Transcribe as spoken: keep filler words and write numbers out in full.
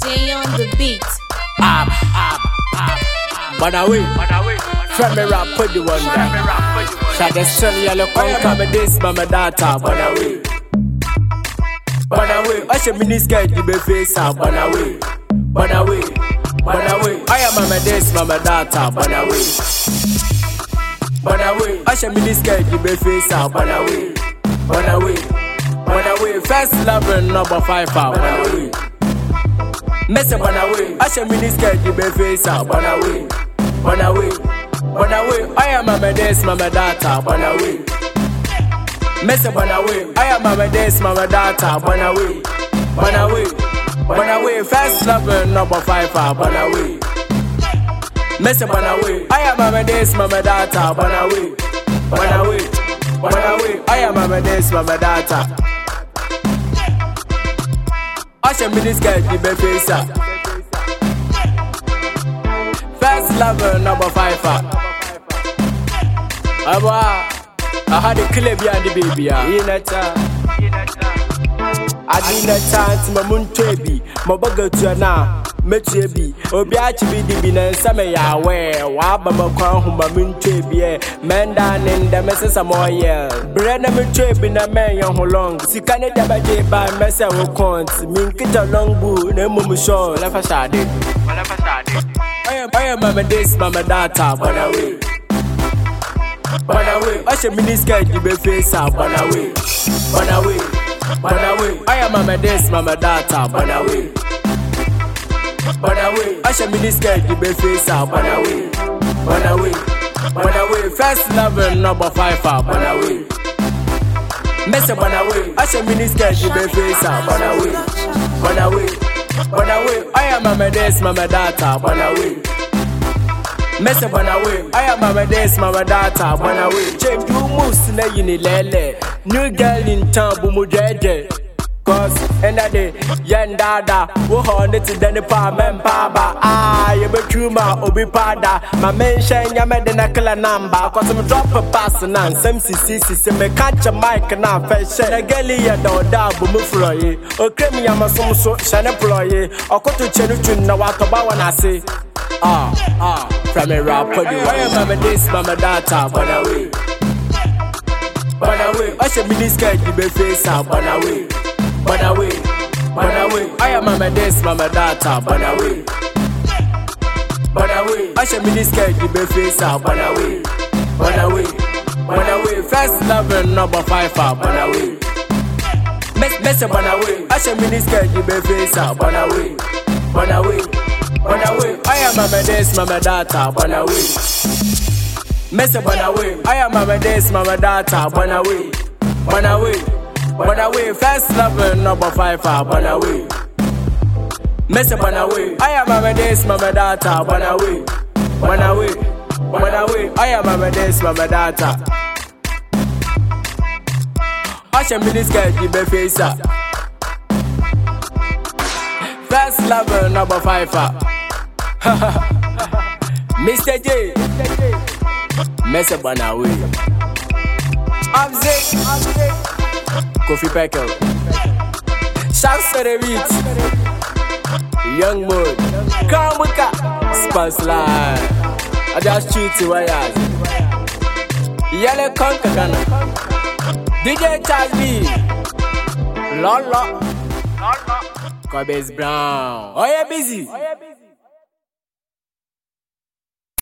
K on the beat. Up, up, up. But away, from me rap put the one down. Shot the sun yellow conquer me this mama data. But away, but away. I should mini skirt you be face up. But away, but away, but away. I am mama this mama data. But away, but away. I should mini skirt you be face up. But away, but away, but away. First lover number five out. But away. Mess up on away, I should mini skirt you be face out, but away, but away, but away. I am a this mama data, but away. Mess up on away, I am a this mama data, but away, but away, but away. First lover number five out, but away. Mess up on away, I am a this mama data, but away, but away, but away. I am a this mama data. I should be this guy, you be face up. First lover, number five up. I had a clip behind the baby. In a time, I did a time to my moon baby. My bugger to now. Mechebi, Obiachi be the bin and some yawe, Wabama Crown, my moon baby. Mandan in the messes of more year. Brenna Mechebi in a man young long. Sikane Dabaje by Messa will count. Minkita long boo, no mum show, left a shade. I am, I am Mamma this, Mamma data, but away. But away, I should mini skirt you be face up, but away. But away, but away. I am Mamma this, Mamma data, but away. But away, I should mini skirt you be face out, but away. But away, but away. First lover number five out, but away. Mess up, but away, I should mini skirt you be face out, but away. But away, but away. I am Mama this, Mama data, but away. Mess up, but away, I am Mama this, Mama data, but away. Change you moves in a unilele. New girl in town, bumu jeje. Cause end of the yandada, wo honey to the pa membaba. Ah, you be truma, obi pada. My mention ya made the nakala number. Cause I'm drop a pass and some C C C. Me catch a mic and I fashion. A gelly ya do dabu mufroye. O cremi ya masum so shana ploye. O koto chenuchun na watoba wana say. Ah, ah, from a rap for the way. Mama this, mama data, but away. But away, I should be this guy to be face out, but away. But away, but away. I am Mama this, Mama data, but away. But away, I should be this guy to be face out, but away. But away, but away. First lover number five out, but away. Mess, mess up, but away. I should be this guy to be face out, but away. But away, but away. I am Mama this, Mama data, but away. Mess up, but away. I am Mama this, Mama data, but away. But away. But away, first lover number five out, but away. Mess up, but away. I am Mama this, Mama data, but away. But away, but away. I am Mama this, Mama data. I should be this guy, you be face up. First lover number five out. Mister J. Mess up, but away. I'm sick, I'm sick. Coffee Peckle, Shanks for the beat, Young Mood, Kamuka, Spans Line. I just shoot to wires. Yellow Conker Gunner, D J Charles B, Lolo, Cobbs Brown. Oh, yeah, busy.